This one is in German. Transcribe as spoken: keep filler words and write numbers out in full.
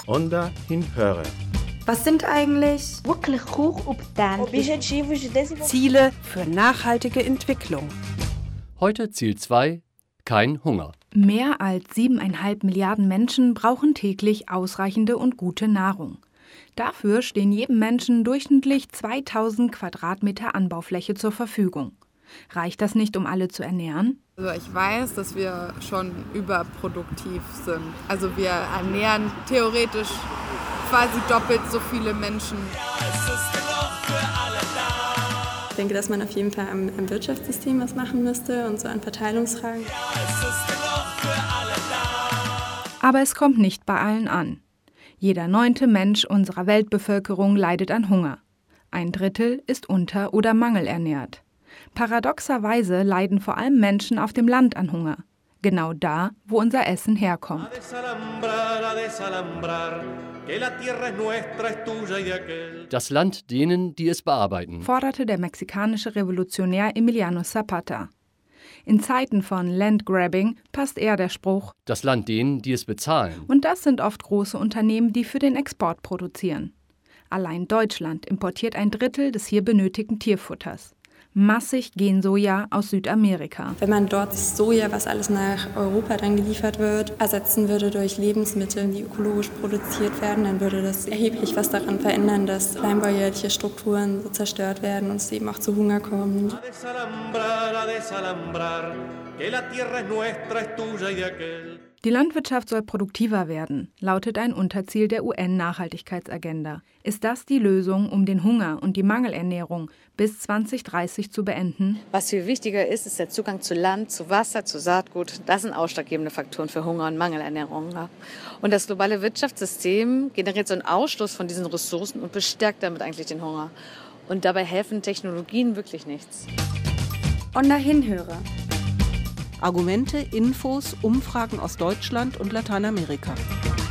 Onda hinhöre. Was sind eigentlich Ziele für nachhaltige Entwicklung? Heute Ziel zwei, kein Hunger. Mehr als siebeneinhalb Milliarden Menschen brauchen täglich ausreichende und gute Nahrung. Dafür stehen jedem Menschen durchschnittlich zweitausend Quadratmeter Anbaufläche zur Verfügung. Reicht das nicht, um alle zu ernähren? Also ich weiß, dass wir schon überproduktiv sind. Also wir ernähren theoretisch quasi doppelt so viele Menschen. Ich denke, dass man auf jeden Fall am, am Wirtschaftssystem was machen müsste und so an Verteilungsfragen. Aber es kommt nicht bei allen an. Jeder neunte Mensch unserer Weltbevölkerung leidet an Hunger. Ein Drittel ist unter- oder mangelernährt. Paradoxerweise leiden vor allem Menschen auf dem Land an Hunger. Genau da, wo unser Essen herkommt. Das Land denen, die es bearbeiten, forderte der mexikanische Revolutionär Emiliano Zapata. In Zeiten von Landgrabbing passt eher der Spruch: Das Land denen, die es bezahlen. Und das sind oft große Unternehmen, die für den Export produzieren. Allein Deutschland importiert ein Drittel des hier benötigten Tierfutters. Massig Gensoja aus Südamerika. Wenn man dort Soja, was alles nach Europa dann geliefert wird, ersetzen würde durch Lebensmittel, die ökologisch produziert werden, dann würde das erheblich was daran verändern, dass kleinbäuerliche Strukturen so zerstört werden und es eben auch zu Hunger kommt. Die Landwirtschaft soll produktiver werden, lautet ein Unterziel der U N-Nachhaltigkeitsagenda. Ist das die Lösung, um den Hunger und die Mangelernährung bis zwanzig dreißig zu beenden? Was viel wichtiger ist, ist der Zugang zu Land, zu Wasser, zu Saatgut. Das sind ausschlaggebende Faktoren für Hunger und Mangelernährung. Und das globale Wirtschaftssystem generiert so einen Ausstoß von diesen Ressourcen und bestärkt damit eigentlich den Hunger. Und dabei helfen Technologien wirklich nichts. Onda hinhöre. Argumente, Infos, Umfragen aus Deutschland und Lateinamerika.